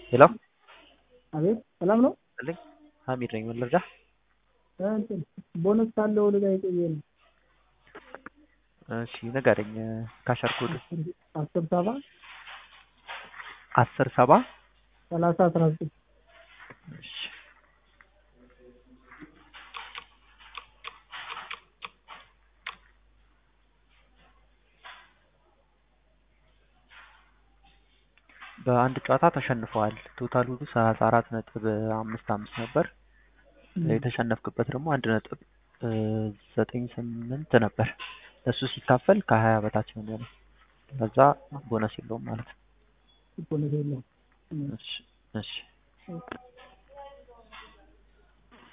ሄሎ አቤት ሰላም ነው። ልኝ ሀሚድ ነኝ። ምን ልርዳህ? እንትን ቦነስ ካለው ልጋ ይቆየ ነው። እሺ ንገረኝ። ካሸር ኮድ 10 10 7 30 19 እሺ በአንድ ጨዋታ ተሸንፈዋል። ቶታሉ 34.55 ነበር። የተሸነፍክበት ደግሞ 1.98 ነበር። እሱ ሲካፈል ከ20 በታች ነው የሚሆነው። ለዛ ቦነስ የለውም ማለት ነው። ቦነስ የለውም። እሺ እሺ